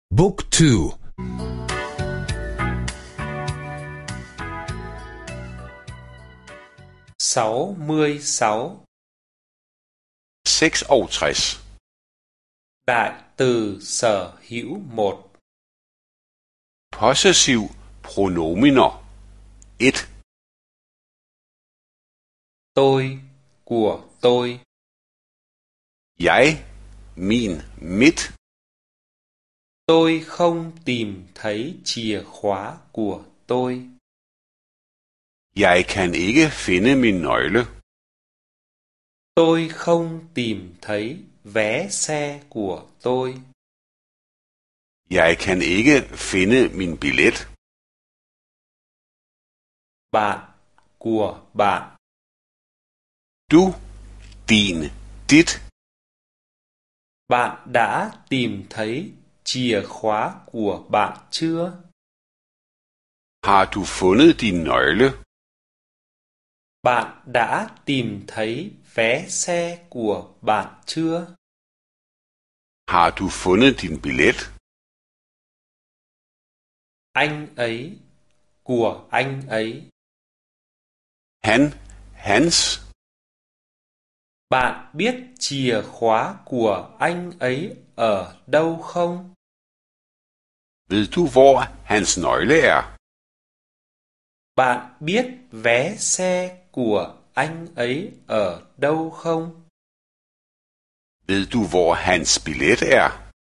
Book 2. 66. 66. Đại từ sở hữu 1. Possessiv pronominer 1. Tôi, của tôi. Jeg, min, mit. Tôi không tìm thấy chìa khóa của tôi. Jeg kan ikke finde min nøgle. Tôi không tìm thấy vé xe của tôi. Jeg kan ikke finde min billet. Bạn, của bạn. Du, din, dit. Bạn đã tìm thấy chìa khóa của bạn chưa? Har du fundet din nøgle? Bạn đã tìm thấy vé xe của bạn chưa? Har du fundet din billet? Anh ấy, của anh ấy. Han, hans. Bạn biết chìa khóa của anh ấy ở đâu không? Ved du hvor hans nøgle er? Bạn biết vé xe của anh ấy ở đâu không? Ved du hvor hans billet er?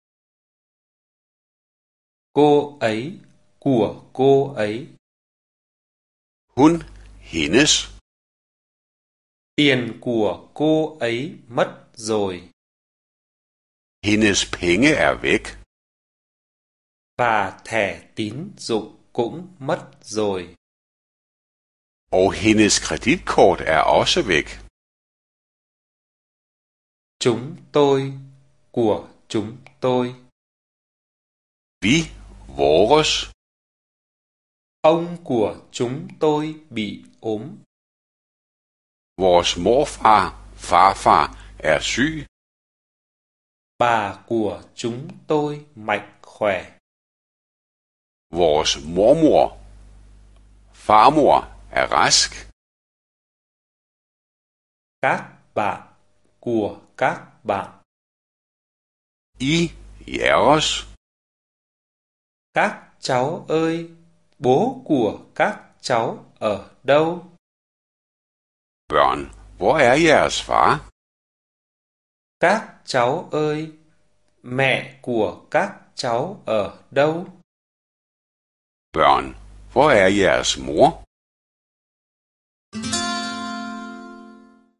Cô ấy, của cô ấy. Hun, hendes. Tiền của cô ấy mất rồi. Hendes penge er væk. Và thẻ tín dụng cũng mất rồi. Og hendes kreditkort er også væk. Chúng tôi, của chúng tôi. Vi, vores. Ông của chúng tôi bị ốm. Vores morfar, farfar er syg. Bà của chúng tôi mạnh khỏe. Vores mormor, farmor er rask. Các bạn, của các bạn. I, jeres. Các cháu ơi, bố của các cháu ở đâu? Børn, hvor er jeres far? Các cháu ơi, mẹ của các cháu ở đâu? Børn, hvor er jeres mor?